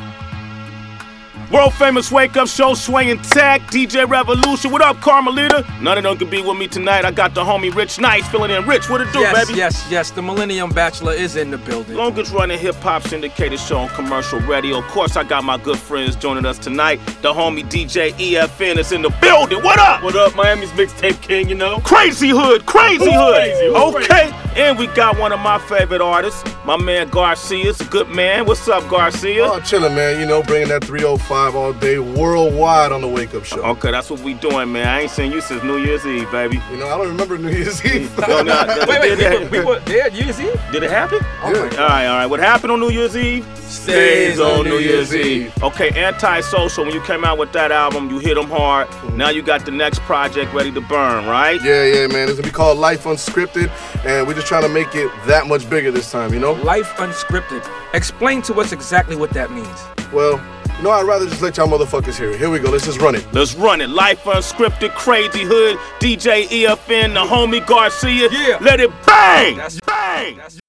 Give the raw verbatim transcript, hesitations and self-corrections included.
World famous wake up show, swaying tech, D J Revolution. What up, Carmelita? None of them can be with me tonight. I got the homie Rich Nice filling in. Rich, what it do, yes, baby? Yes, yes, yes. The Millennium Bachelor is in the building. Longest running hip hop syndicated show on commercial radio. Of course, I got my good friends joining us tonight. The homie D J E F N is in the building. What up? What up, Miami's mixtape king, you know? Crazy Hood, Crazy Who's Hood. crazy? Who's okay, crazy? And we got one of my favorite artists, my man Garcia's a good man. What's up, Garcia? Oh, chillin', man. You know, bringing that three oh five all day worldwide on the Wake Up Show. Okay, that's what we doing, man. I ain't seen you since New Year's Eve, baby. You know, I don't remember New Year's Eve. No, no, wait, wait, wait, we were there New Year's Eve? Did it happen? Yeah. All right, all right. What happened on New Year's Eve? Stays on New Year's Eve. Okay, Anti-Social, when you came out with that album, you hit them hard. Mm-hmm. Now you got the next project ready to burn, right? Yeah, yeah, man. It's gonna be called Life Unscripted, and we're just trying to make it that much bigger this time, you know? Life Unscripted. Explain to us exactly what that means. Well, you know, I'd rather just let y'all motherfuckers hear it. Here we go. Let's just run it. Let's run it. Life Unscripted, Crazy Hood, D J E F N, the homie Garcia. Yeah. Let it bang! That's bang! That's